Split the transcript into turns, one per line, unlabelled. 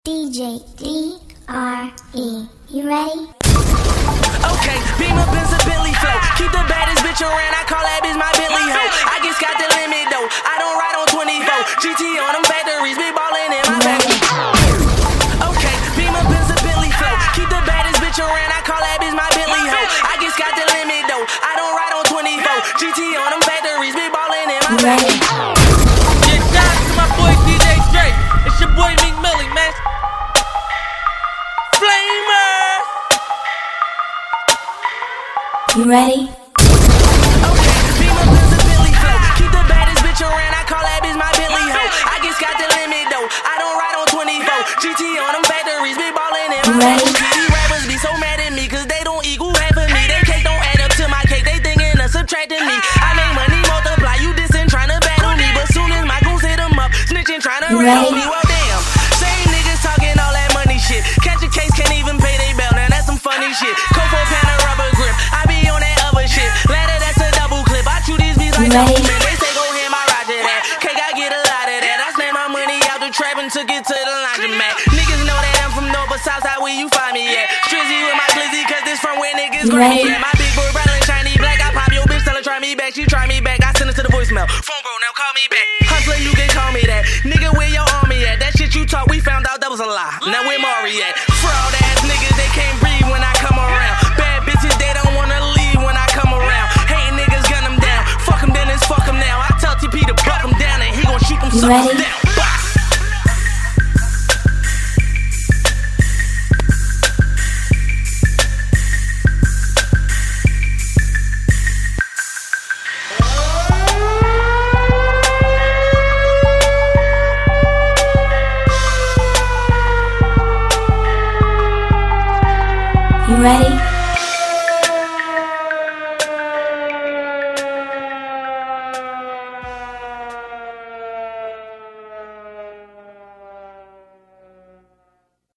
DJ D-R-E. You ready?
Okay, beam up in some Billy flow. Keep the baddest bitch around, I call that bitch my Billy hoe. I just got the limit though, I don't ride on 24. GT on them batteries, big ballin' in my back. Okay, beam up in some Billy flow. Keep the baddest bitch around, I call that bitch my Billy hoe. I just got the limit though, I don't ride on 24. GT on them batteries, big ballin' in my back.
Yeah, shout out to my boy DJ Drake. It's your boy Meek Millie, man. Flamer!
You ready?
Okay, beam up in some Billy flow. Keep the baddest bitch around, I call that bitch my Billy hoe. I just got the limit though, I don't ride on 24. GT on them batteries, big ballin' in my back. These rappers be so mad at me, cause they don't equal half of me. They cake don't add up to my cake, they thinking of subtracting me. I make money multiply, you dissing trying to battle me. But soon as my goons hit them up, snitching trying to rattle me. Well damn, same niggas talking all that money shit. Catch a case, can't even pay they bail, now that's some funny shit. Coco pan a rubber grip, I be on that other shit. Ladder, that's a double clip, I chew these beats like double man. They say go ham, I roger that. Cake, I get a lot of that. I snap my money out the trap and took it to the laundromat. Niggas know that I'm from North, but Southside, where you find me at? Strizzy with my glizzy, cause this from where niggas grind me at. My big boy rattling shiny black, I pop your bitch, tell her try me back. She try me back, I send her to the voicemail. Phone bro, now call me back. Hustler, you can call me that. Nigga, where your army at? That shit you talk, we found out that was a lie. Now where Mari at? Fraud ass niggas, they can't breathe when I come around. Bad bitches, they don't wanna leave when I come around. Hating niggas, gun them down. Fuck them then, it's fuck them now. I tell TP to buck them down and he gon' shoot them suckers down.
You ready?